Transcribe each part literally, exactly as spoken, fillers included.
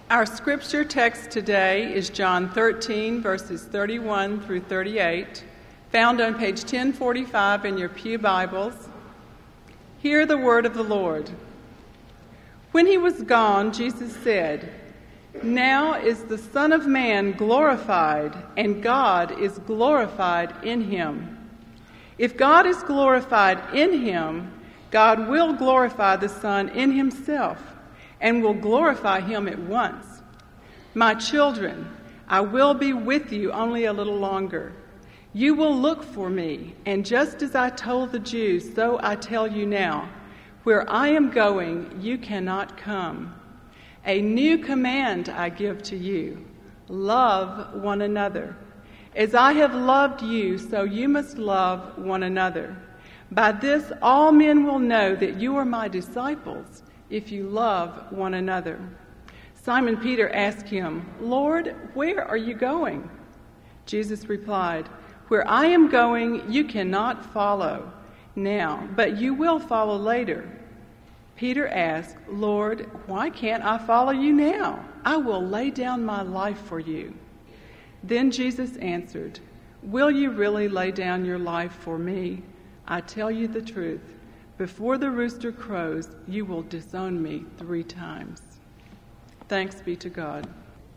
Our scripture text today is John thirteen, verses thirty-one through thirty-eight, found on page ten forty-five in your pew Bibles. Hear the word of the Lord. When he was gone, Jesus said, "Now is the Son of Man glorified, and God is glorified in him. If God is glorified in him, God will glorify the Son in himself, and will glorify him at once. My children, I will be with you only a little longer. You will look for me, and just as I told the Jews, so I tell you now, where I am going, you cannot come. A new command I give to you, love one another. As I have loved you, so you must love one another. By this all men will know that you are my disciples, if you love one another." Simon Peter asked him, "Lord, where are you going?" Jesus replied, "Where I am going, you cannot follow now, but you will follow later." Peter asked, "Lord, why can't I follow you now? I will lay down my life for you." Then Jesus answered, "Will you really lay down your life for me? I tell you the truth. Before the rooster crows, you will disown me three times." Thanks be to God.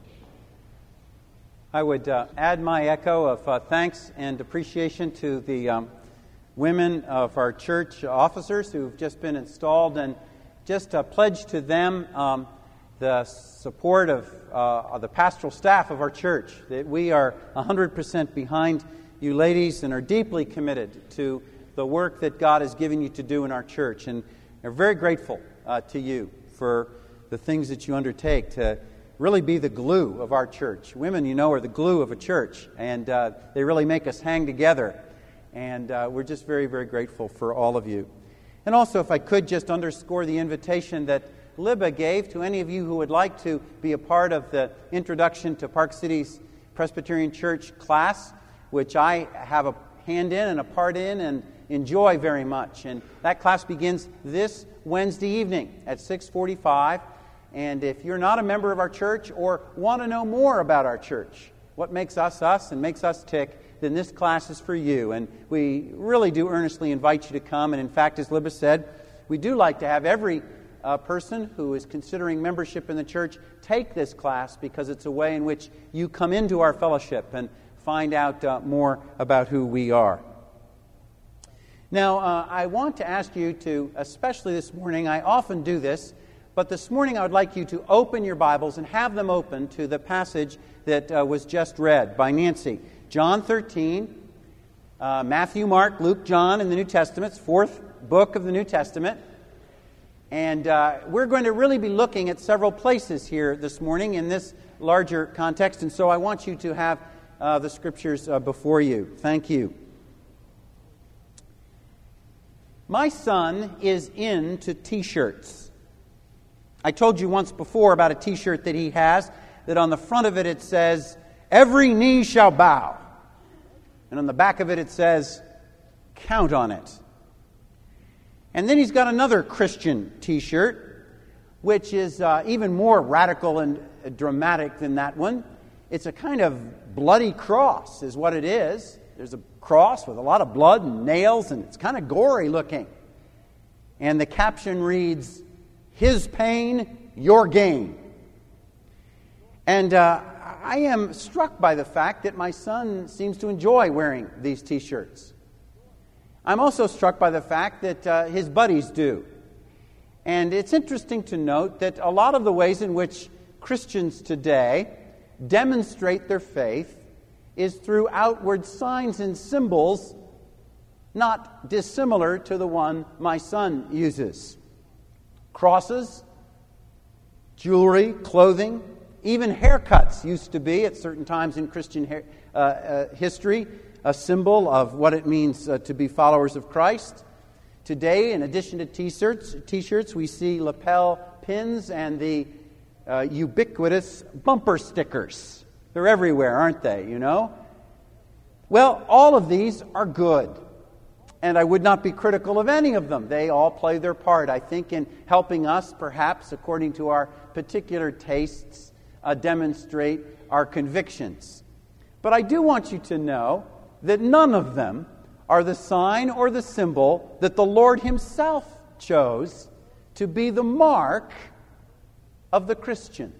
I would uh, add my echo of uh, thanks and appreciation to the um, women of our church officers who've just been installed, and just uh, pledge to them um, the support of, uh, of the pastoral staff of our church, that we are one hundred percent behind you ladies and are deeply committed to the work that God has given you to do in our church, and are very grateful uh, to you for the things that you undertake to really be the glue of our church. Women, you know, are the glue of a church, and uh, they really make us hang together, and uh, we're just very, very grateful for all of you. And also, if I could just underscore the invitation that Libba gave to any of you who would like to be a part of the Introduction to Park City's Presbyterian Church class, which I have a hand in and a part in and enjoy very much. And that class begins this Wednesday evening at six forty-five. And if you're not a member of our church or want to know more about our church, what makes us us and makes us tick, then this class is for you. And we really do earnestly invite you to come. And in fact, as Libba said, we do like to have every uh, person who is considering membership in the church take this class, because it's a way in which you come into our fellowship and find out uh, more about who we are. Now, uh, I want to ask you to, especially this morning, I often do this, but this morning I would like you to open your Bibles and have them open to the passage that uh, was just read by Nancy. John thirteen, uh, Matthew, Mark, Luke, John in the New Testament, fourth book of the New Testament. And uh, we're going to really be looking at several places here this morning in this larger context, and so I want you to have uh, the Scriptures uh, before you. Thank you. My son is into T-shirts. I told you once before about a T-shirt that he has, that on the front of it it says, "Every knee shall bow." And on the back of it it says, "Count on it." And then he's got another Christian T-shirt, which is uh, even more radical and uh, dramatic than that one. It's a kind of bloody cross is what it is. There's a cross with a lot of blood and nails, and it's kind of gory looking. And the caption reads, "His pain, your gain." And uh, I am struck by the fact that my son seems to enjoy wearing these T-shirts. I'm also struck by the fact that uh, his buddies do. And it's interesting to note that a lot of the ways in which Christians today demonstrate their faith is through outward signs and symbols not dissimilar to the one my son uses. Crosses, jewelry, clothing, even haircuts used to be at certain times in Christian hair, uh, uh, history a symbol of what it means uh, to be followers of Christ. Today, in addition to t-shirts, t-shirts we see lapel pins and the uh, ubiquitous bumper stickers. They're everywhere, aren't they, you know? Well, all of these are good. And I would not be critical of any of them. They all play their part, I think, in helping us, perhaps, according to our particular tastes, uh, demonstrate our convictions. But I do want you to know that none of them are the sign or the symbol that the Lord Himself chose to be the mark of the Christian.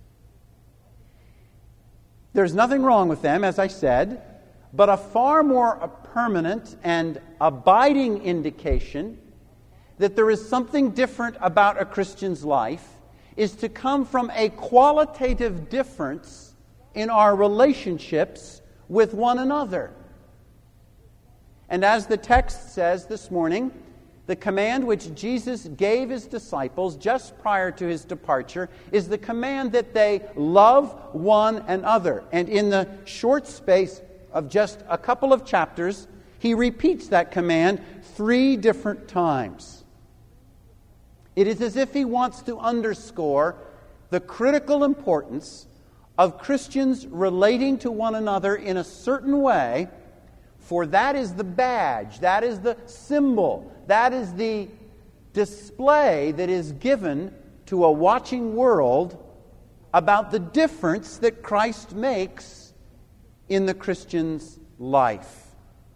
There's nothing wrong with them, as I said, but a far more permanent and abiding indication that there is something different about a Christian's life is to come from a qualitative difference in our relationships with one another. And as the text says this morning, the command which Jesus gave His disciples just prior to His departure is the command that they love one another. And in the short space of just a couple of chapters, He repeats that command three different times. It is as if He wants to underscore the critical importance of Christians relating to one another in a certain way, for that is the badge, that is the symbol, that is the display that is given to a watching world about the difference that Christ makes in the Christian's life.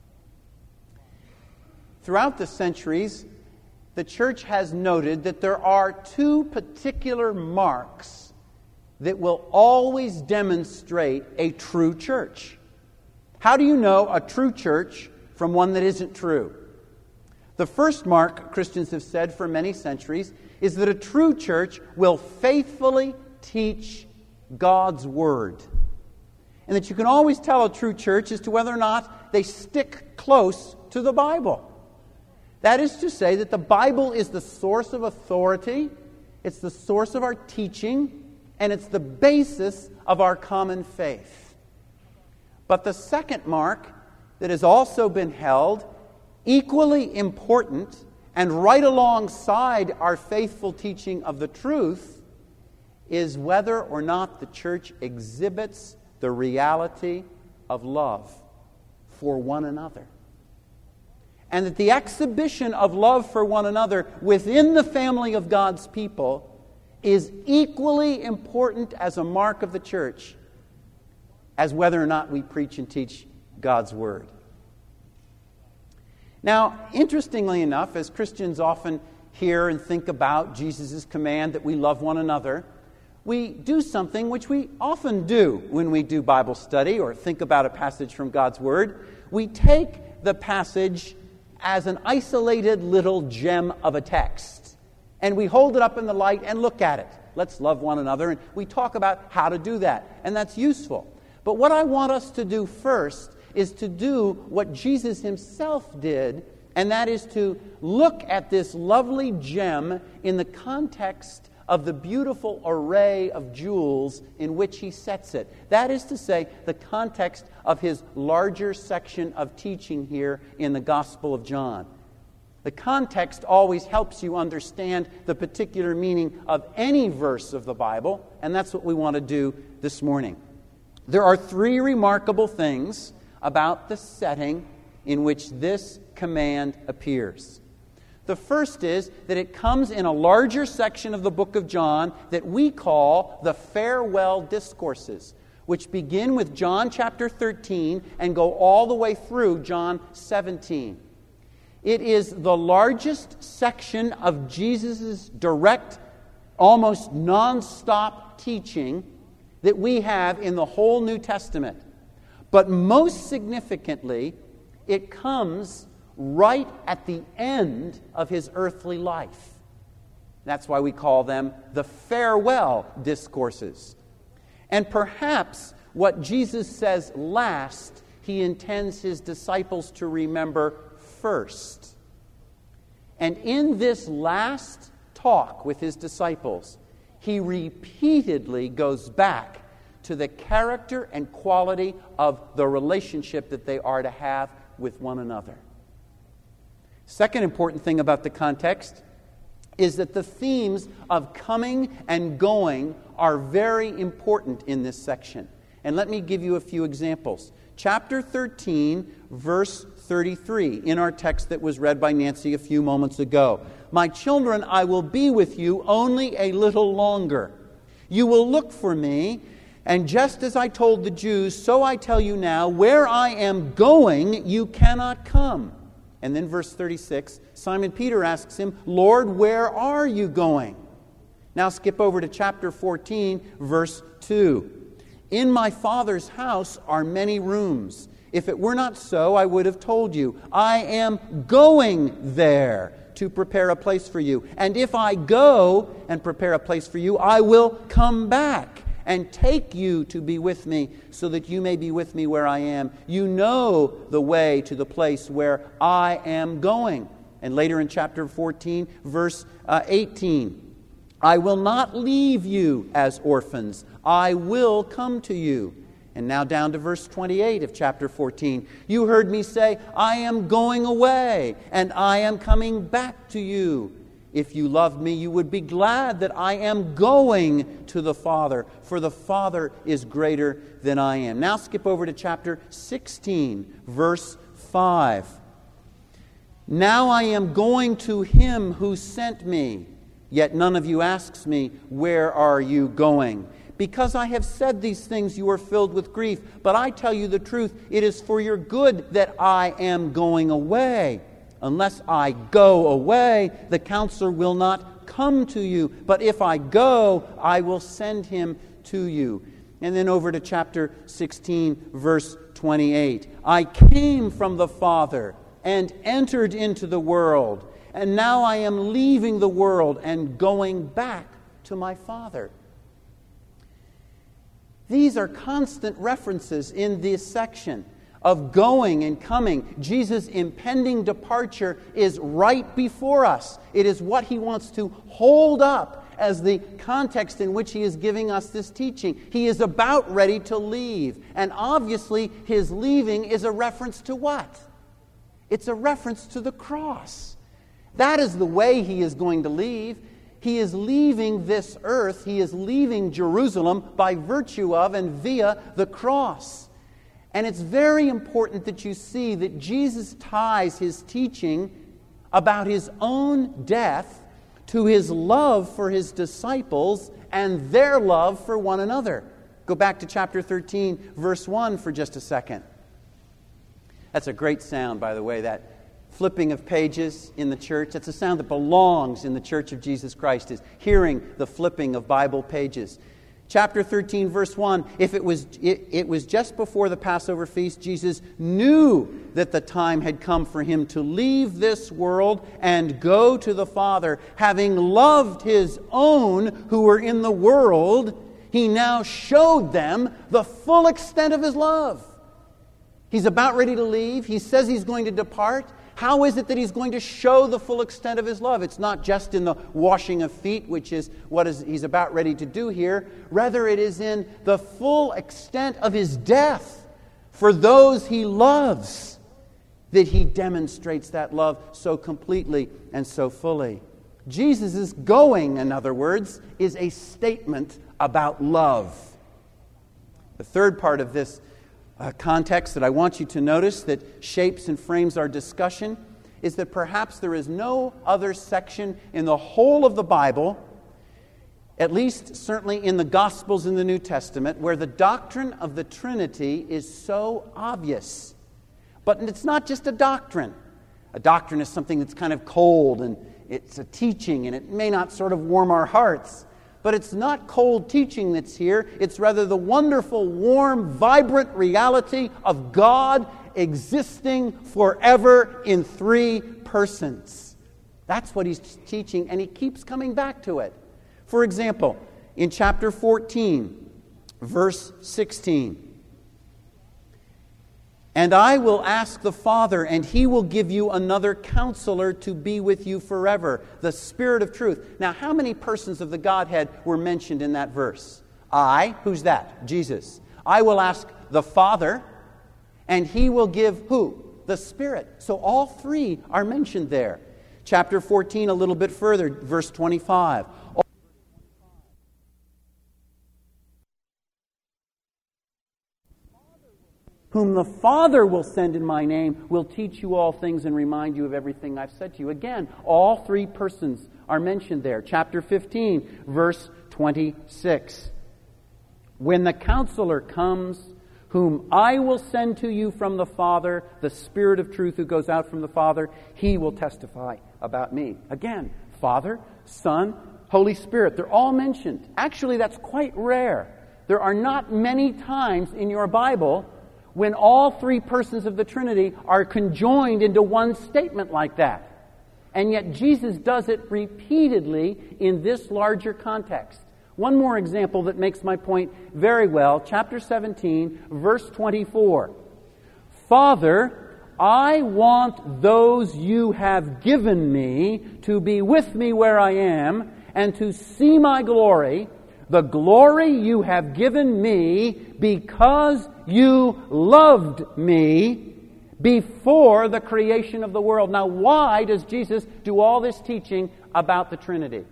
Throughout the centuries, the church has noted that there are two particular marks that will always demonstrate a true church. How do you know a true church from one that isn't true? The first mark, Christians have said for many centuries, is that a true church will faithfully teach God's Word. And that you can always tell a true church as to whether or not they stick close to the Bible. That is to say that the Bible is the source of authority, it's the source of our teaching, and it's the basis of our common faith. But the second mark that has also been held equally important and right alongside our faithful teaching of the truth is whether or not the church exhibits the reality of love for one another. And that the exhibition of love for one another within the family of God's people is equally important as a mark of the church as whether or not we preach and teach God's Word. Now, interestingly enough, as Christians often hear and think about Jesus' command that we love one another, we do something which we often do when we do Bible study or think about a passage from God's Word. We take the passage as an isolated little gem of a text, and we hold it up in the light and look at it. Let's love one another, and we talk about how to do that, and that's useful. But what I want us to do first is to do what Jesus Himself did, and that is to look at this lovely gem in the context of the beautiful array of jewels in which He sets it. That is to say, the context of His larger section of teaching here in the Gospel of John. The context always helps you understand the particular meaning of any verse of the Bible, and that's what we want to do this morning. There are three remarkable things about the setting in which this command appears. The first is that it comes in a larger section of the book of John that we call the farewell discourses, which begin with John chapter thirteen and go all the way through John seventeen. It is the largest section of Jesus' direct, almost non-stop teaching that we have in the whole New Testament. But most significantly, it comes right at the end of His earthly life. That's why we call them the farewell discourses. And perhaps what Jesus says last, He intends His disciples to remember first. And in this last talk with His disciples, He repeatedly goes back to the character and quality of the relationship that they are to have with one another. Second important thing about the context is that the themes of coming and going are very important in this section. And let me give you a few examples. Chapter thirteen, verse thirty-three, in our text that was read by Nancy a few moments ago. My children, I will be with you only a little longer. You will look for me, and just as I told the Jews, so I tell you now, where I am going, you cannot come. And then verse thirty-six, Simon Peter asks him, Lord, where are you going? Now skip over to chapter fourteen, verse two. In my Father's house are many rooms. If it were not so, I would have told you. I am going there to prepare a place for you. And if I go and prepare a place for you, I will come back and take you to be with me, so that you may be with me where I am. You know the way to the place where I am going. And later in chapter fourteen, verse uh, eighteen, I will not leave you as orphans. I will come to you. And now down to verse twenty-eight of chapter fourteen. You heard me say, I am going away, and I am coming back to you. If you loved me, you would be glad that I am going to the Father, for the Father is greater than I am. Now skip over to chapter sixteen, verse five. Now I am going to him who sent me, yet none of you asks me, where are you going? Because I have said these things, you are filled with grief. But I tell you the truth, it is for your good that I am going away. Unless I go away, the counselor will not come to you. But if I go, I will send him to you. And then over to chapter sixteen, verse twenty-eight. I came from the Father and entered into the world. And now I am leaving the world and going back to my Father. These are constant references in this section of going and coming. Jesus' impending departure is right before us. It is what he wants to hold up as the context in which he is giving us this teaching. He is about ready to leave. And obviously, his leaving is a reference to what? It's a reference to the cross. That is the way he is going to leave. He is leaving this earth. He is leaving Jerusalem by virtue of and via the cross. And it's very important that you see that Jesus ties his teaching about his own death to his love for his disciples and their love for one another. Go back to chapter thirteen, verse one for just a second. That's a great sound, by the way, that flipping of pages in the church. That's a sound that belongs in the Church of Jesus Christ, is hearing the flipping of Bible pages. Chapter thirteen, verse one, if it was it, it was just before the Passover feast, Jesus knew that the time had come for him to leave this world and go to the Father. Having loved his own who were in the world, he now showed them the full extent of his love. He's about ready to leave. He says he's going to depart. How is it that he's going to show the full extent of his love? It's not just in the washing of feet, which is what is, he's about ready to do here. Rather, it is in the full extent of his death for those he loves that he demonstrates that love so completely and so fully. Jesus' going, in other words, is a statement about love. The third part of this Uh, context that I want you to notice that shapes and frames our discussion is that perhaps there is no other section in the whole of the Bible, at least certainly in the Gospels in the New Testament, where the doctrine of the Trinity is so obvious. But it's not just a doctrine. A doctrine is something that's kind of cold, and it's a teaching, and it may not sort of warm our hearts. But it's not cold teaching that's here. It's rather the wonderful, warm, vibrant reality of God existing forever in three persons. That's what he's teaching, and he keeps coming back to it. For example, in chapter fourteen, verse sixteen, and I will ask the Father, and he will give you another counselor to be with you forever, the Spirit of truth. Now, how many persons of the Godhead were mentioned in that verse? I, who's that? Jesus. I will ask the Father, and he will give who? The Spirit. So all three are mentioned there. Chapter fourteen, a little bit further, verse twenty-five. Whom the Father will send in my name will teach you all things and remind you of everything I've said to you. Again, all three persons are mentioned there. Chapter fifteen, verse twenty-six. When the Counselor comes, whom I will send to you from the Father, the Spirit of truth who goes out from the Father, he will testify about me. Again, Father, Son, Holy Spirit, they're all mentioned. Actually, that's quite rare. There are not many times in your Bible when all three persons of the Trinity are conjoined into one statement like that. And yet Jesus does it repeatedly in this larger context. One more example that makes my point very well. Chapter seventeen, verse twenty-four. Father, I want those you have given me to be with me where I am and to see my glory, the glory you have given me because you loved me before the creation of the world. Now, why does Jesus do all this teaching about the Trinity?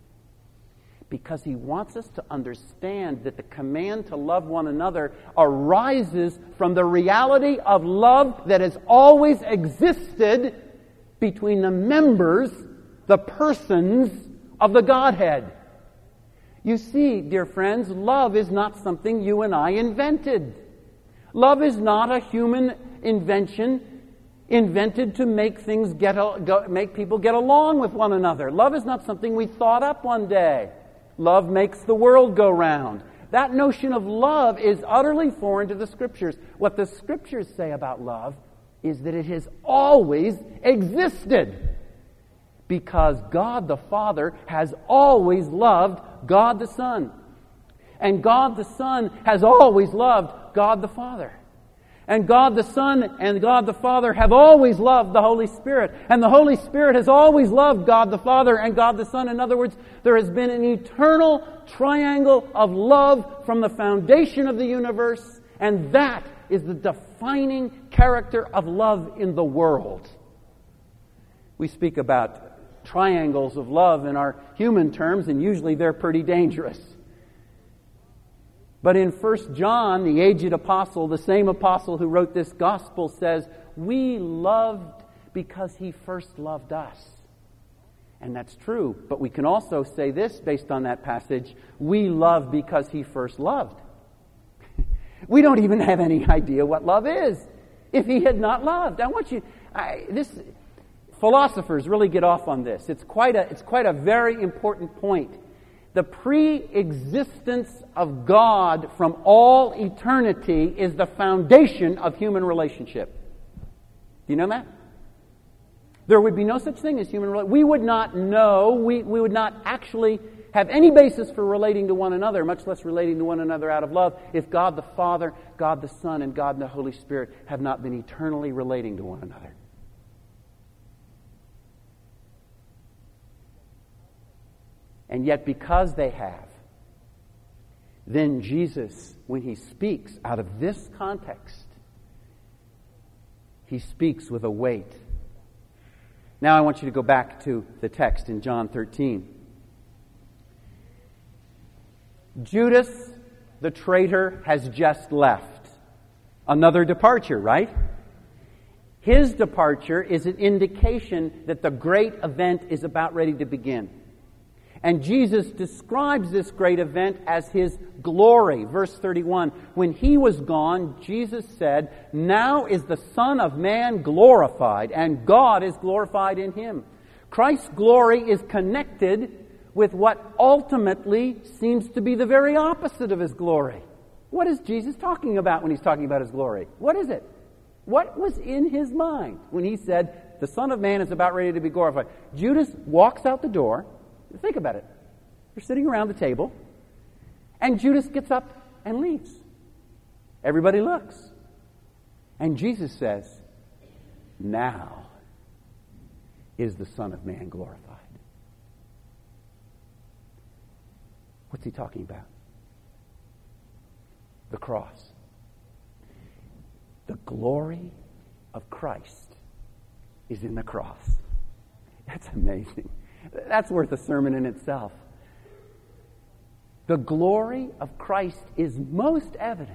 Because he wants us to understand that the command to love one another arises from the reality of love that has always existed between the members, the persons of the Godhead. You see, dear friends, love is not something you and I invented. Love is not a human invention invented to make things get go, make people get along with one another. Love is not something we thought up one day. Love makes the world go round. That notion of love is utterly foreign to the Scriptures. What the Scriptures say about love is that it has always existed, because God the Father has always loved God the Son. And God the Son has always loved God the Father. And God the Son and God the Father have always loved the Holy Spirit. And the Holy Spirit has always loved God the Father and God the Son. In other words, there has been an eternal triangle of love from the foundation of the universe. And that is the defining character of love in the world. We speak about triangles of love in our human terms, and usually they're pretty dangerous. But in First John, the aged apostle, the same apostle who wrote this gospel, says, we loved because he first loved us. And that's true. But we can also say this based on that passage, we love because he first loved. We don't even have any idea what love is if he had not loved. I want you, I, this, philosophers really get off on this. It's quite a, it's quite a very important point. The pre-existence of God from all eternity is the foundation of human relationship. Do you know that? There would be no such thing as human relationship. We would not know, we, we would not actually have any basis for relating to one another, much less relating to one another out of love, if God the Father, God the Son, and God the Holy Spirit have not been eternally relating to one another. And yet because they have, then Jesus, when he speaks out of this context, he speaks with a weight. Now I want you to go back to the text in John thirteen. Judas, the traitor, has just left. Another departure, right? His departure is an indication that the great event is about ready to begin. And Jesus describes this great event as his glory. Verse thirty-one, when he was gone, Jesus said, now is the Son of Man glorified, and God is glorified in him. Christ's glory is connected with what ultimately seems to be the very opposite of his glory. What is Jesus talking about when he's talking about his glory? What is it? What was in his mind when he said, the Son of Man is about ready to be glorified? Judas walks out the door. Think about it. They're sitting around the table, and Judas gets up and leaves. Everybody looks. And Jesus says, now is the Son of Man glorified. What's he talking about? The cross. The glory of Christ is in the cross. That's amazing. That's worth a sermon in itself. The glory of Christ is most evident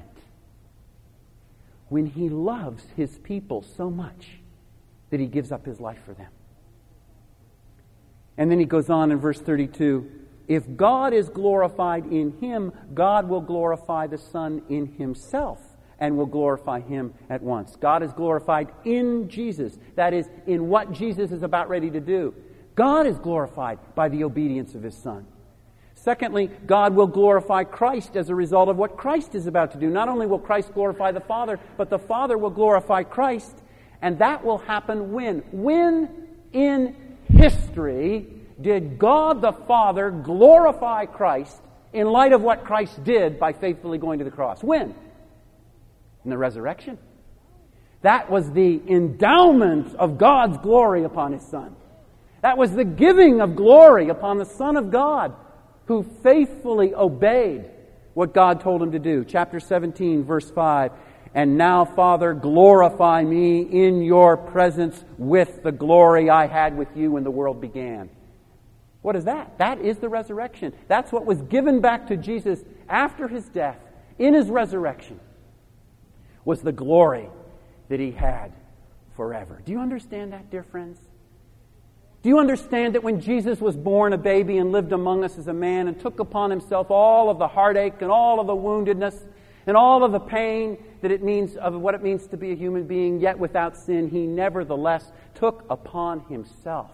when he loves his people so much that he gives up his life for them. And then he goes on in verse thirty-two, if God is glorified in him, God will glorify the Son in himself and will glorify him at once. God is glorified in Jesus. That is, in what Jesus is about ready to do. God is glorified by the obedience of his Son. Secondly, God will glorify Christ as a result of what Christ is about to do. Not only will Christ glorify the Father, but the Father will glorify Christ. And that will happen when? When in history did God the Father glorify Christ in light of what Christ did by faithfully going to the cross? When? In the resurrection. That was the endowment of God's glory upon his Son. That was the giving of glory upon the Son of God, who faithfully obeyed what God told him to do. Chapter seventeen, verse five. And now, Father, glorify me in your presence with the glory I had with you when the world began. What is that? That is the resurrection. That's what was given back to Jesus after his death, in his resurrection, was the glory that he had forever. Do you understand that, dear friends? Do you understand that when Jesus was born a baby and lived among us as a man and took upon himself all of the heartache and all of the woundedness and all of the pain that it means of what it means to be a human being, yet without sin, he nevertheless took upon himself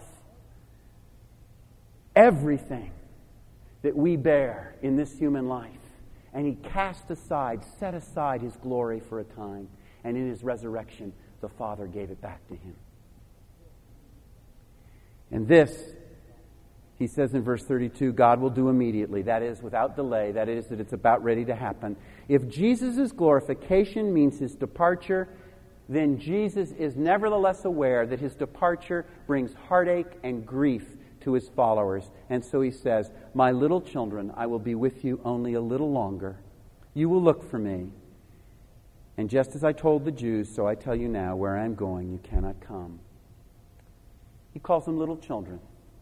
everything that we bear in this human life. And he cast aside, set aside his glory for a time. And in his resurrection, the Father gave it back to him. And this, he says in verse thirty-two, God will do immediately. That is, without delay. That is, that it's about ready to happen. If Jesus' glorification means his departure, then Jesus is nevertheless aware that his departure brings heartache and grief to his followers. And so he says, my little children, I will be with you only a little longer. You will look for me. And just as I told the Jews, so I tell you now, where I am going, you cannot come. He calls them little children.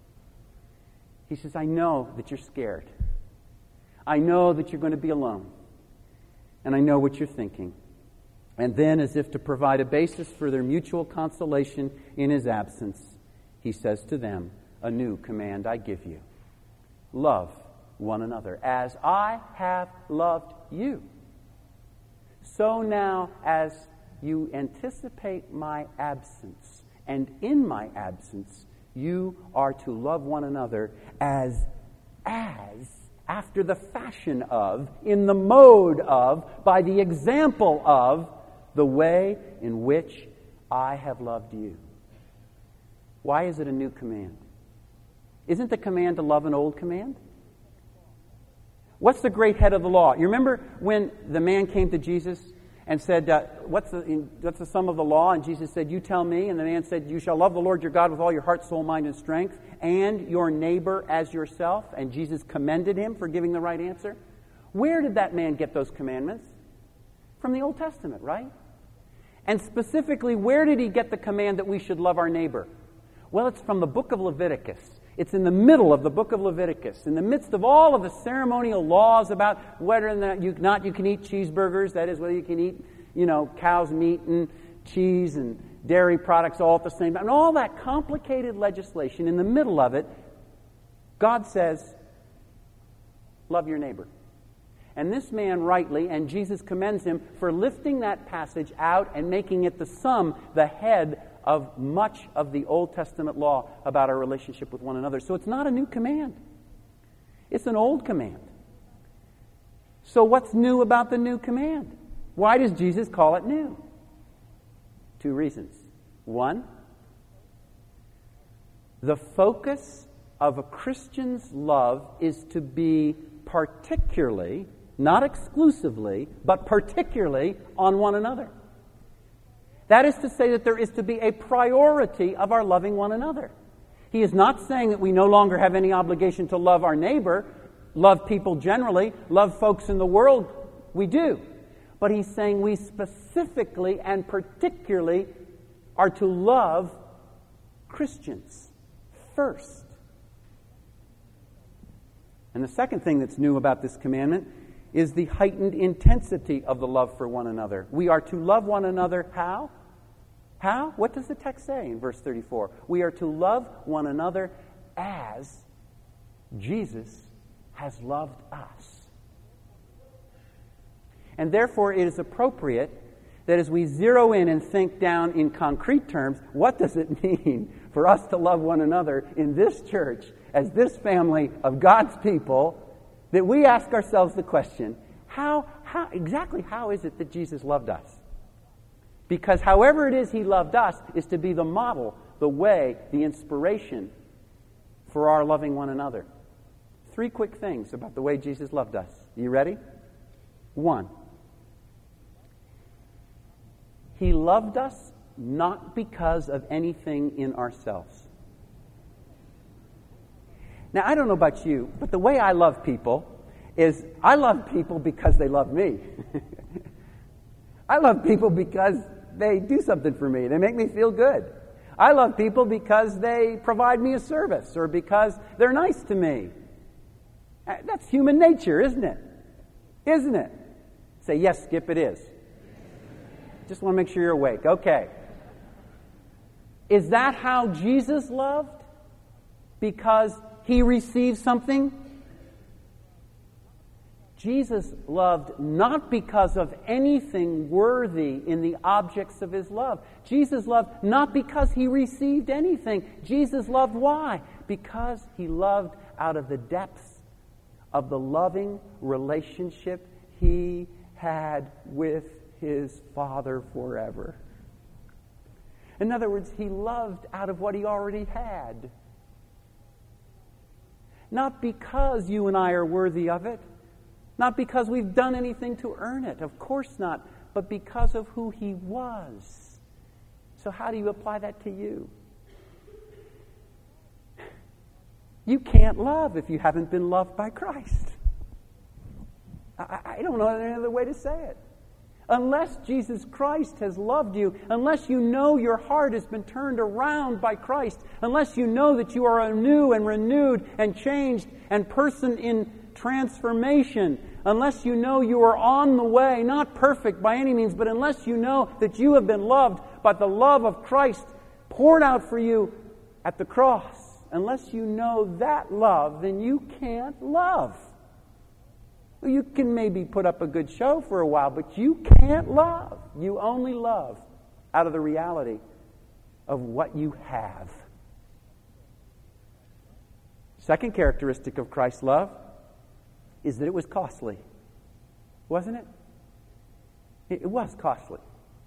He says, I know that you're scared. I know that you're going to be alone. And I know what you're thinking. And then, as if to provide a basis for their mutual consolation in his absence, he says to them, a new command I give you. Love one another. As I have loved you, so now as you anticipate my absence, and in my absence, you are to love one another as, as, after the fashion of, in the mode of, by the example of, the way in which I have loved you. Why is it a new command? Isn't the command to love an old command? What's the great head of the law? You remember when the man came to Jesus and said, uh, what's, the, what's the sum of the law? And Jesus said, you tell me. And the man said, you shall love the Lord your God with all your heart, soul, mind, and strength, and your neighbor as yourself. And Jesus commended him for giving the right answer. Where did that man get those commandments? From the Old Testament, right? And specifically, where did he get the command that we should love our neighbor? Well, it's from the book of Leviticus. It's in the middle of the book of Leviticus, in the midst of all of the ceremonial laws about whether or not you, not you can eat cheeseburgers, that is, whether you can eat, you know, cow's meat and cheese and dairy products all at the same time, and all that complicated legislation. In the middle of it, God says, love your neighbor. And this man rightly, and Jesus commends him for lifting that passage out and making it the sum, the head of much of the Old Testament law about our relationship with one another. So it's not a new command. It's an old command. So what's new about the new command? Why does Jesus call it new? Two reasons. One, the focus of a Christian's love is to be particularly, not exclusively, but particularly on one another. That is to say that there is to be a priority of our loving one another. He is not saying that we no longer have any obligation to love our neighbor, love people generally, love folks in the world. We do. But he's saying we specifically and particularly are to love Christians first. And the second thing that's new about this commandment is the heightened intensity of the love for one another. We are to love one another how? How? What does the text say in verse thirty-four? We are to love one another as Jesus has loved us. And therefore, it is appropriate that as we zero in and think down in concrete terms, what does it mean for us to love one another in this church, as this family of God's people, that we ask ourselves the question, how, how exactly how is it that Jesus loved us? Because however it is he loved us is to be the model, the way, the inspiration for our loving one another. Three quick things about the way Jesus loved us. Are you ready? One, he loved us not because of anything in ourselves. Now, I don't know about you, but the way I love people is I love people because they love me. I love people because they do something for me. They make me feel good. I love people because they provide me a service or because they're nice to me. That's human nature, isn't it? Isn't it? Say, yes, Skip, it is. Just want to make sure you're awake. Okay. Is that how Jesus loved? Because he received something? Jesus loved not because of anything worthy in the objects of his love. Jesus loved not because he received anything. Jesus loved why? Because he loved out of the depths of the loving relationship he had with his Father forever. In other words, he loved out of what he already had. Not because you and I are worthy of it. Not because we've done anything to earn it. Of course not. But because of who he was. So how do you apply that to you? You can't love if you haven't been loved by Christ. I, I don't know any other way to say it. Unless Jesus Christ has loved you, unless you know your heart has been turned around by Christ, unless you know that you are anew and renewed and changed and person in transformation, unless you know you are on the way, not perfect by any means, but unless you know that you have been loved by the love of Christ poured out for you at the cross, unless you know that love, then you can't love. You can maybe put up a good show for a while, but you can't love. You only love out of the reality of what you have. Second characteristic of Christ's love is that it was costly. Wasn't it? It was costly.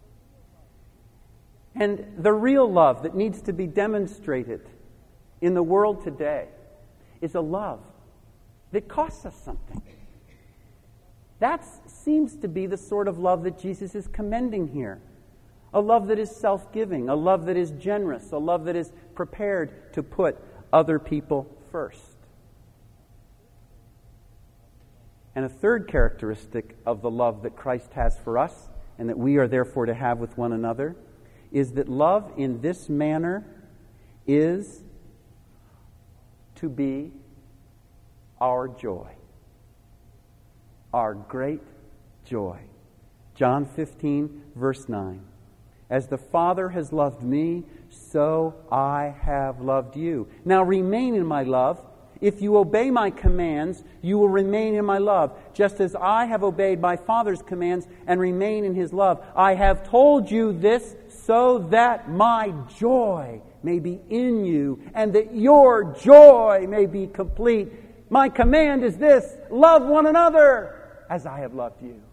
And the real love that needs to be demonstrated in the world today is a love that costs us something. That seems to be the sort of love that Jesus is commending here. A love that is self-giving, a love that is generous, a love that is prepared to put other people first. And a third characteristic of the love that Christ has for us, and that we are therefore to have with one another, is that love in this manner is to be our joy. Our great joy. John fifteen, verse nine. As the Father has loved me, so I have loved you. Now remain in my love. If you obey my commands, you will remain in my love, just as I have obeyed my Father's commands and remain in his love. I have told you this so that my joy may be in you and that your joy may be complete. My command is this: love one another as I have loved you.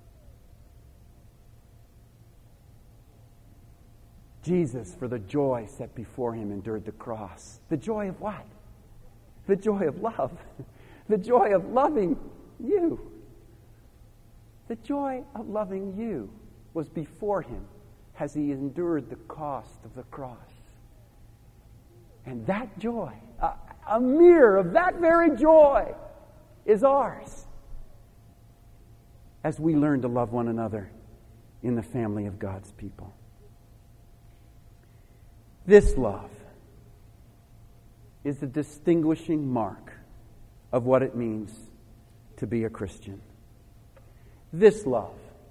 Jesus, for the joy set before him, endured the cross. The joy of what? The joy of love. The joy of loving you. The joy of loving you was before him as he endured the cost of the cross. And that joy, a, a mirror of that very joy, is ours as we learn to love one another in the family of God's people. This love is the distinguishing mark of what it means to be a Christian. This love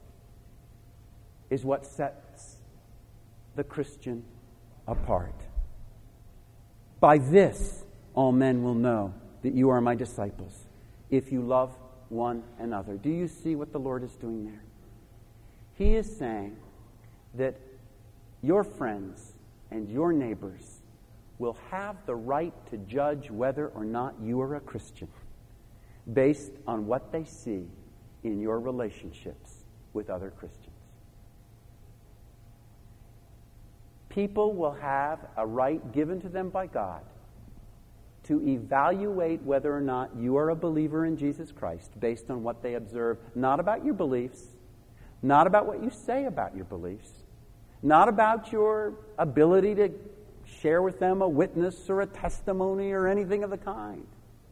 is what sets the Christian apart. By this, all men will know that you are my disciples, if you love one another. Do you see what the Lord is doing there? He is saying that your friends and your neighbors will have the right to judge whether or not you are a Christian based on what they see in your relationships with other Christians. People will have a right given to them by God to evaluate whether or not you are a believer in Jesus Christ based on what they observe, not about your beliefs, not about what you say about your beliefs, not about your ability to share with them a witness or a testimony or anything of the kind,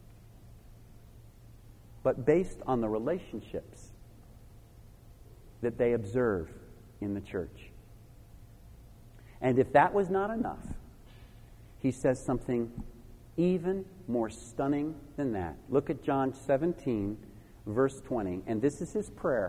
but based on the relationships that they observe in the church. And if that was not enough, he says something even more stunning than that. Look at John seventeen, verse twenty, and this is his prayer.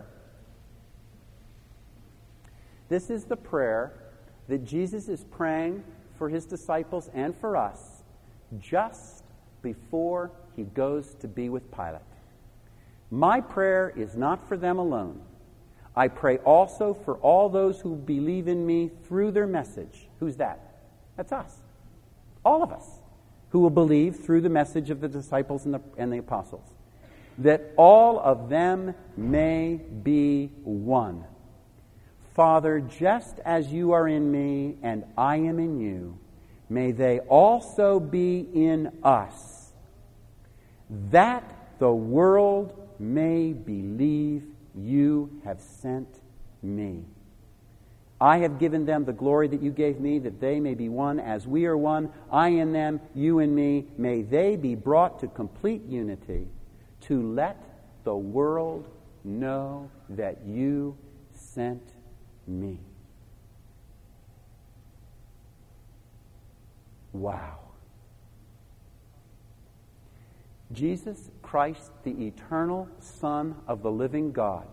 This is the prayer that Jesus is praying for his disciples and for us just before he goes to be with Pilate. My prayer is not for them alone. I pray also for all those who believe in me through their message. Who's that? That's us. All of us who will believe through the message of the disciples and the, and the apostles. That all of them may be one. Father, just as you are in me and I am in you, may they also be in us, that the world may believe you have sent me. I have given them the glory that you gave me, that they may be one as we are one, I in them, you in me. May they be brought to complete unity, to let the world know that you sent me. Wow. Jesus Christ, the eternal Son of the living God,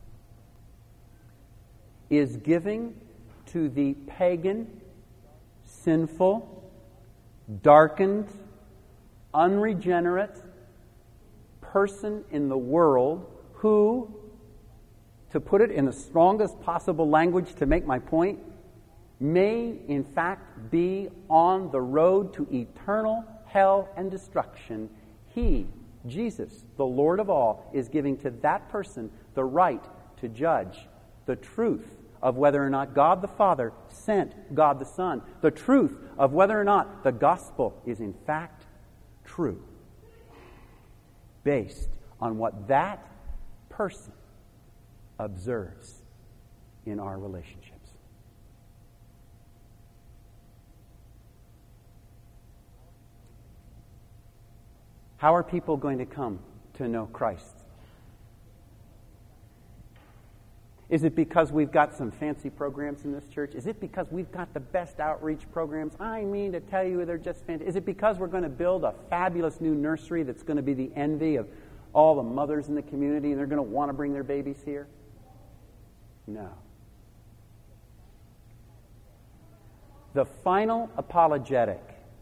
is giving to the pagan, sinful, darkened, unregenerate person in the world who, to put it in the strongest possible language to make my point, may in fact be on the road to eternal hell and destruction. He, Jesus, the Lord of all, is giving to that person the right to judge the truth of whether or not God the Father sent God the Son, the truth of whether or not the gospel is in fact true, based on what that person observes in our relationships. How are people going to come to know Christ? Is it because we've got some fancy programs in this church? Is it because we've got the best outreach programs? I mean to tell you, they're just fantastic. Is it because we're going to build a fabulous new nursery that's going to be the envy of all the mothers in the community and they're going to want to bring their babies here? No. The final apologetic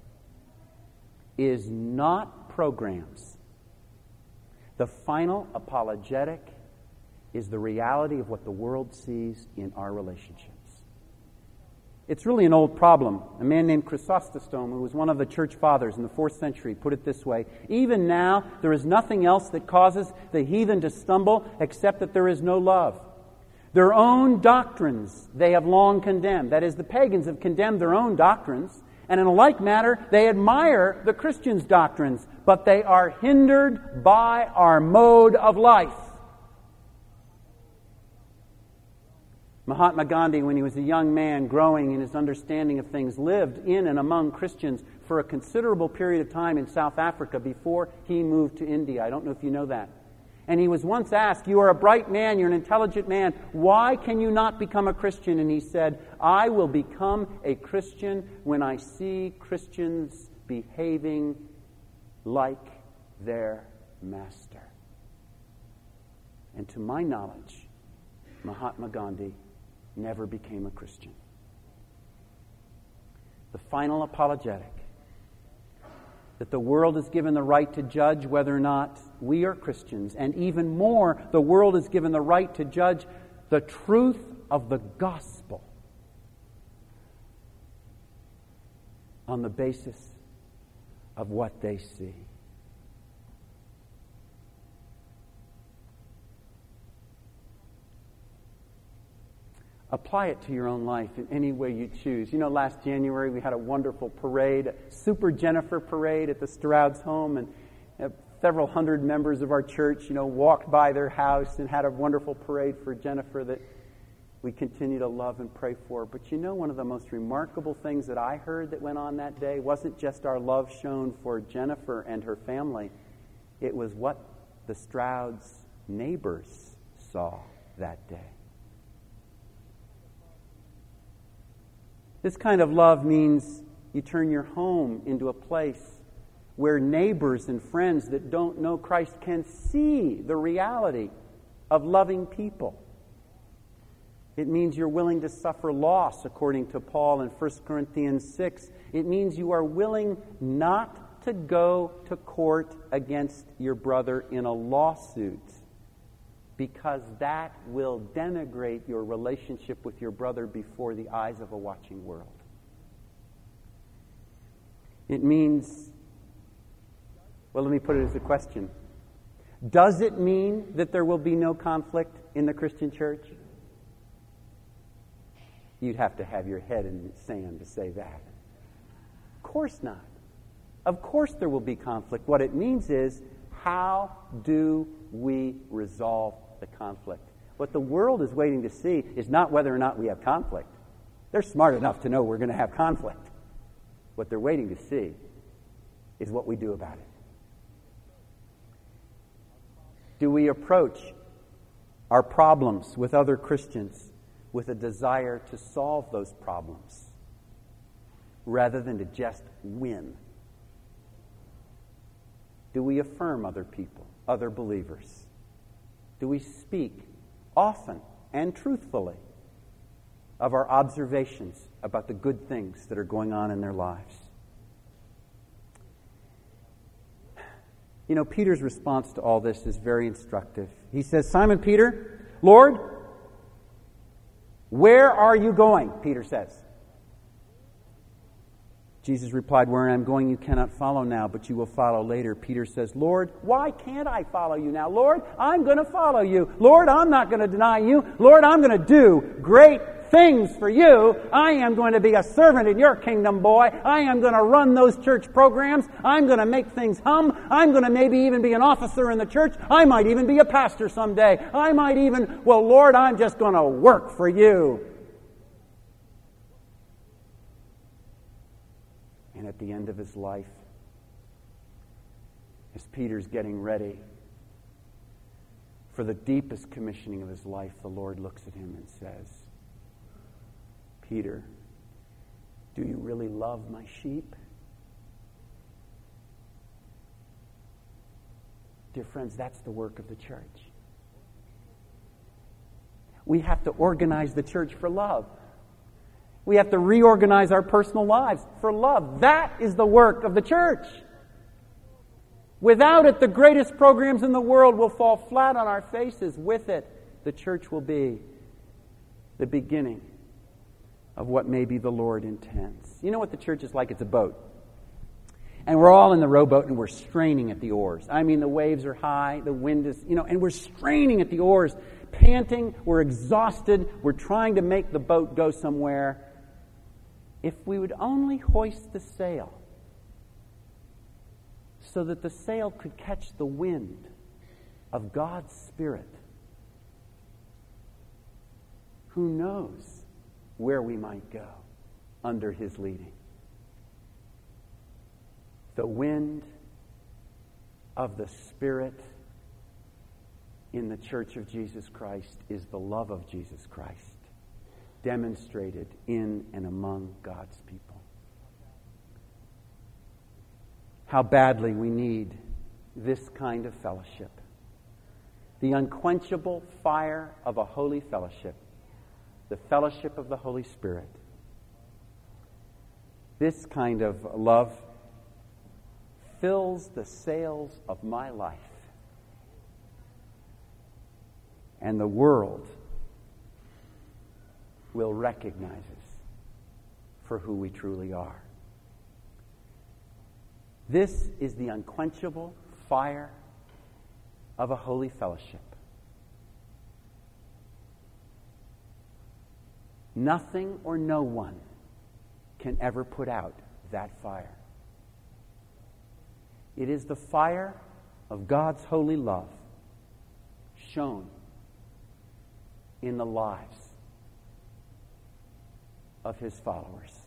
is not programs. The final apologetic is the reality of what the world sees in our relationships. It's really an old problem. A man named Chrysostom, who was one of the church fathers in the fourth century, put it this way: even now, there is nothing else that causes the heathen to stumble except that there is no love. Their own doctrines they have long condemned. That is, the pagans have condemned their own doctrines, and in a like manner, they admire the Christians' doctrines, but they are hindered by our mode of life. Mahatma Gandhi, when he was a young man growing in his understanding of things, lived in and among Christians for a considerable period of time in South Africa before he moved to India. I don't know if you know that. And he was once asked, "You are a bright man, you're an intelligent man. Why can you not become a Christian?" And he said, "I will become a Christian when I see Christians behaving like their master." And to my knowledge, Mahatma Gandhi never became a Christian. The final apologetic. that the world is given the right to judge whether or not we are Christians. And even more, the world is given the right to judge the truth of the gospel on the basis of what they see. Apply it to your own life in any way you choose. You know, last January we had a wonderful parade, a Super Jennifer parade at the Stroud's home, and uh, several hundred members of our church, you know, walked by their house and had a wonderful parade for Jennifer that we continue to love and pray for. But you know, one of the most remarkable things that I heard that went on that day wasn't just our love shown for Jennifer and her family. It was what the Stroud's neighbors saw that day. This kind of love means you turn your home into a place where neighbors and friends that don't know Christ can see the reality of loving people. It means you're willing to suffer loss, according to Paul in First Corinthians six. It means you are willing not to go to court against your brother in a lawsuit, because that will denigrate your relationship with your brother before the eyes of a watching world. It means, well, let me put it as a question. Does it mean that there will be no conflict in the Christian church? You'd have to have your head in the sand to say that. Of course not. Of course there will be conflict. What it means is, how do we resolve the conflict? What the world is waiting to see is not whether or not we have conflict. They're smart enough to know we're going to have conflict. What they're waiting to see is what we do about it. Do we approach our problems with other Christians with a desire to solve those problems rather than to just win? Do we affirm other people, other believers? Do we speak often and truthfully of our observations about the good things that are going on in their lives? You know, Peter's response to all this is very instructive. He says, Simon Peter, Lord, where are you going? Peter says. Jesus replied, where I'm going you cannot follow now, but you will follow later. Peter says, Lord, why can't I follow you now? Lord, I'm going to follow you. Lord, I'm not going to deny you. Lord, I'm going to do great things for you. I am going to be a servant in your kingdom, boy. I am going to run those church programs. I'm going to make things hum. I'm going to maybe even be an officer in the church. I might even be a pastor someday. I might even, well, Lord, I'm just going to work for you. And at the end of his life, as Peter's getting ready for the deepest commissioning of his life, the Lord looks at him and says, Peter, do you really love my sheep? Dear friends, that's the work of the church. We have to organize the church for love. We have to reorganize our personal lives for love. That is the work of the church. Without it, the greatest programs in the world will fall flat on our faces. With it, the church will be the beginning of what maybe the Lord intends. You know what the church is like? It's a boat. And we're all in the rowboat and we're straining at the oars. I mean, the waves are high, the wind is, you know, and we're straining at the oars, panting, we're exhausted, we're trying to make the boat go somewhere. If we would only hoist the sail so that the sail could catch the wind of God's Spirit, who knows where we might go under His leading. The wind of the Spirit in the Church of Jesus Christ is the love of Jesus Christ, demonstrated in and among God's people. How badly we need this kind of fellowship. The unquenchable fire of a holy fellowship. The fellowship of the Holy Spirit. This kind of love fills the sails of my life. And the world will recognize us for who we truly are. This is the unquenchable fire of a holy fellowship. Nothing or no one can ever put out that fire. It is the fire of God's holy love shown in the lives of His followers.